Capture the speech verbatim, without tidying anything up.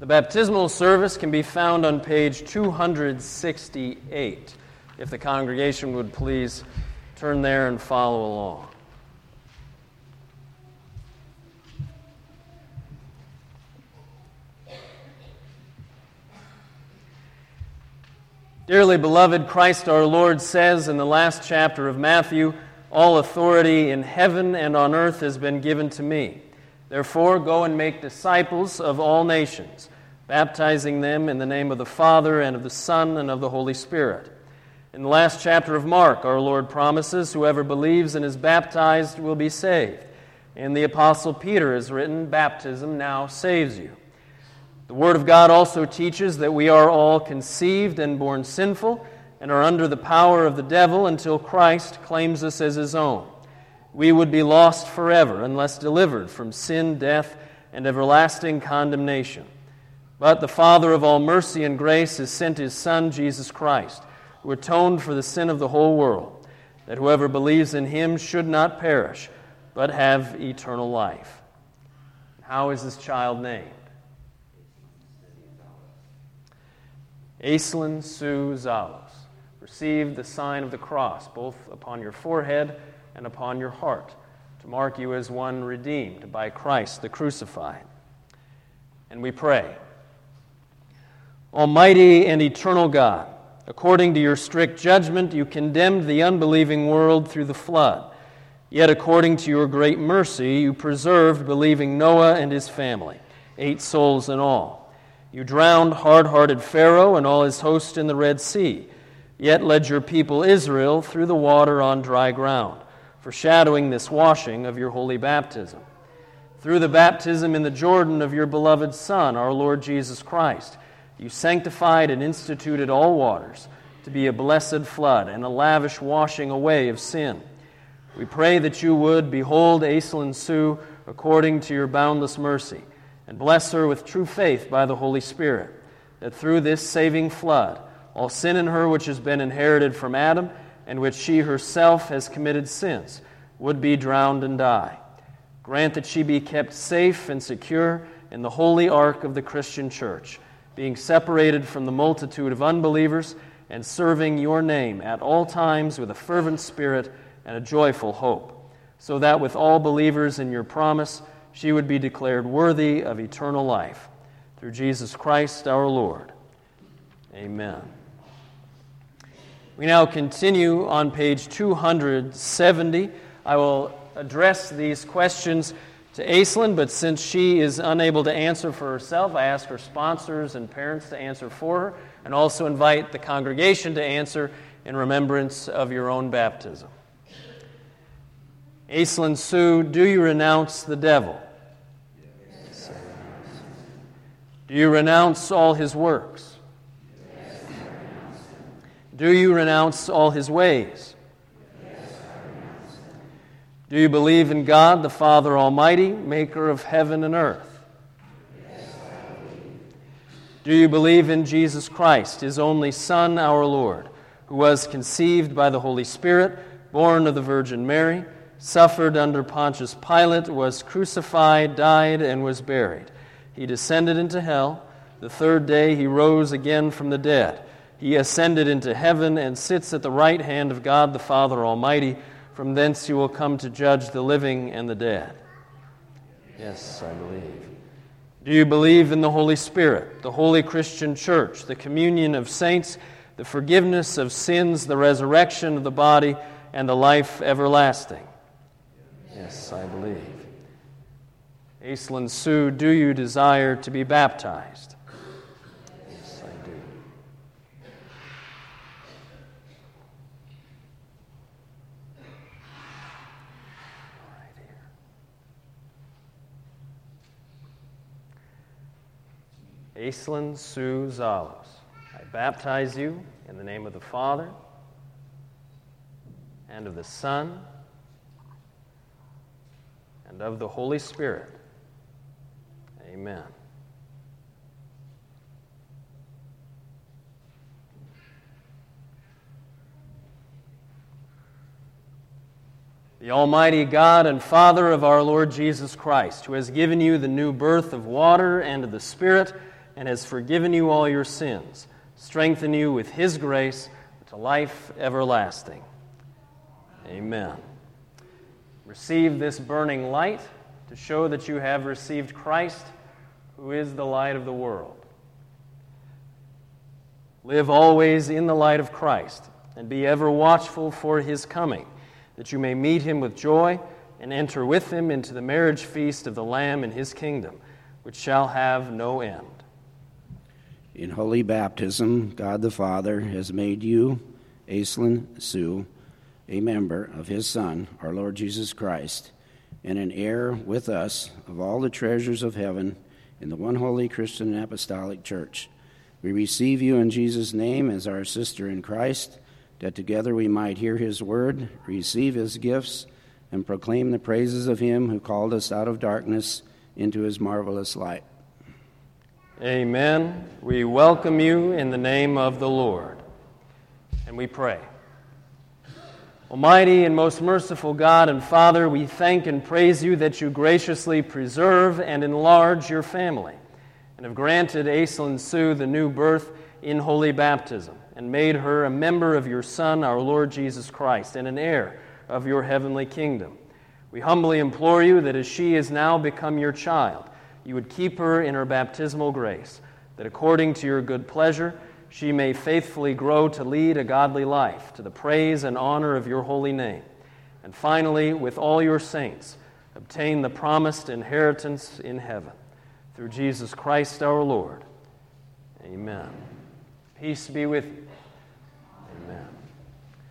The baptismal service can be found on page two hundred sixty-eight. If the congregation would please turn there and follow along. Dearly beloved, Christ our Lord says in the last chapter of Matthew, "All authority in heaven and on earth has been given to me. Therefore, go and make disciples of all nations, baptizing them in the name of the Father and of the Son and of the Holy Spirit." In the last chapter of Mark, our Lord promises, "Whoever believes and is baptized will be saved." And the Apostle Peter has written, "Baptism now saves you." The Word of God also teaches that we are all conceived and born sinful and are under the power of the devil until Christ claims us as His own. We would be lost forever unless delivered from sin, death, and everlasting condemnation. But the Father of all mercy and grace has sent His Son, Jesus Christ, who atoned for the sin of the whole world, that whoever believes in Him should not perish, but have eternal life. How is this child named? Aislinn Sue Zalos. Receive the sign of the cross, both upon your forehead and upon your heart, to mark you as one redeemed by Christ the crucified. And we pray, Almighty and eternal God, according to your strict judgment, you condemned the unbelieving world through the flood. Yet according to your great mercy, you preserved believing Noah and his family, eight souls in all. You drowned hard-hearted Pharaoh and all his host in the Red Sea, yet led your people Israel through the water on dry ground, foreshadowing this washing of your holy baptism. Through the baptism in the Jordan of your beloved Son, our Lord Jesus Christ, you sanctified and instituted all waters to be a blessed flood and a lavish washing away of sin. We pray that you would behold Aislinn Sue according to your boundless mercy, and bless her with true faith by the Holy Spirit, that through this saving flood, all sin in her which has been inherited from Adam, and which she herself has committed since, would be drowned and die. Grant that she be kept safe and secure in the holy ark of the Christian church, being separated from the multitude of unbelievers, and serving your name at all times with a fervent spirit and a joyful hope, so that with all believers in your promise, she would be declared worthy of eternal life. Through Jesus Christ our Lord. Amen. We now continue on page two hundred seventy. I will address these questions to Aislinn, but since she is unable to answer for herself, I ask her sponsors and parents to answer for her, and also invite the congregation to answer in remembrance of your own baptism. Aislinn Sue, do you renounce the devil? Yes. Do you renounce all his works? Yes, I renounce them. Do you renounce all his ways? Yes, I renounce them. Do you believe in God, the Father Almighty, maker of heaven and earth? Yes, I believe. Do you believe in Jesus Christ, His only Son, our Lord, who was conceived by the Holy Spirit, born of the Virgin Mary, suffered under Pontius Pilate, was crucified, died, and was buried. He descended into hell. The third day He rose again from the dead. He ascended into heaven and sits at the right hand of God the Father Almighty. From thence He will come to judge the living and the dead. Yes, I believe. Do you believe in the Holy Spirit, the holy Christian church, the communion of saints, the forgiveness of sins, the resurrection of the body, and the life everlasting? Yes, I believe. Aislinn Sue, do you desire to be baptized? Yes, I do. All right, here. Aislinn Sue Zalos, I baptize you in the name of the Father and of the Son and of the Holy Spirit. Amen. The Almighty God and Father of our Lord Jesus Christ, who has given you the new birth of water and of the Spirit, and has forgiven you all your sins, strengthen you with his grace to life everlasting. Amen. Receive this burning light to show that you have received Christ, who is the light of the world. Live always in the light of Christ, and be ever watchful for his coming, that you may meet him with joy and enter with him into the marriage feast of the Lamb in his kingdom, which shall have no end. In holy baptism, God the Father has made you, Aislinn Sue, a member of his Son, our Lord Jesus Christ, and an heir with us of all the treasures of heaven in the one holy Christian and Apostolic Church. We receive you in Jesus' name as our sister in Christ, that together we might hear his word, receive his gifts, and proclaim the praises of him who called us out of darkness into his marvelous light. Amen. We welcome you in the name of the Lord. And we pray. Almighty and most merciful God and Father, we thank and praise you that you graciously preserve and enlarge your family, and have granted Aislinn Sue the new birth in holy baptism, and made her a member of your Son, our Lord Jesus Christ, and an heir of your heavenly kingdom. We humbly implore you that as she is now become your child, you would keep her in her baptismal grace, that according to your good pleasure, she may faithfully grow to lead a godly life to the praise and honor of your holy name. And finally, with all your saints, obtain the promised inheritance in heaven. Through Jesus Christ our Lord. Amen. Peace be with you. Amen.